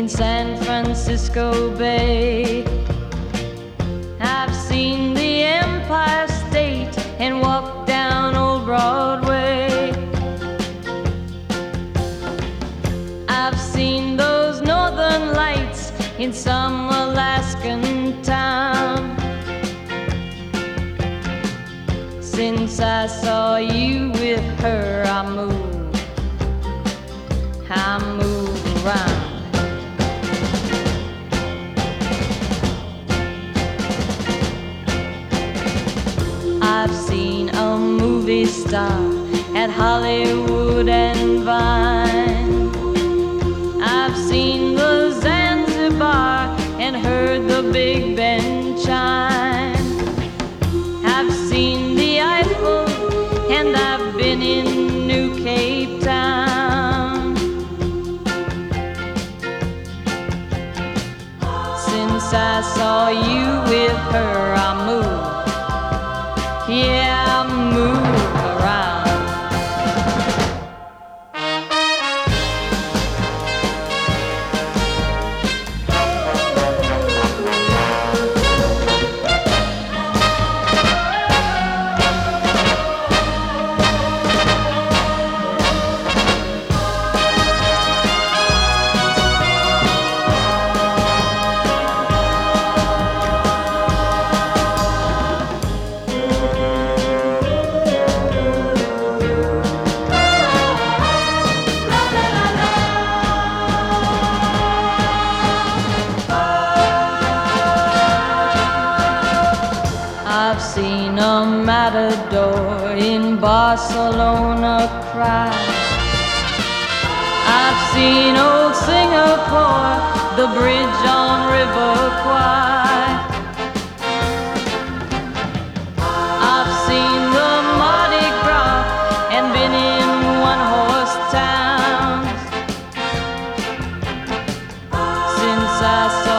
in San Francisco Bay. I've seen the Empire State and walked down Old Broadway. I've seen those northern lights in some Alaskan town. Since I saw you with her, I move around. I've seen a movie star at Hollywood and Vine. I've seen the Zanzibar and heard the Big Ben chime. I've seen the Eiffel and I've been in New Cape Town. Since I saw you with her, I move, yeah, I move around. I've seen a matador in Barcelona cry. I've seen old Singapore, the bridge on River Kwai. I've seen the Mardi Gras and been in one-horse towns. Since I saw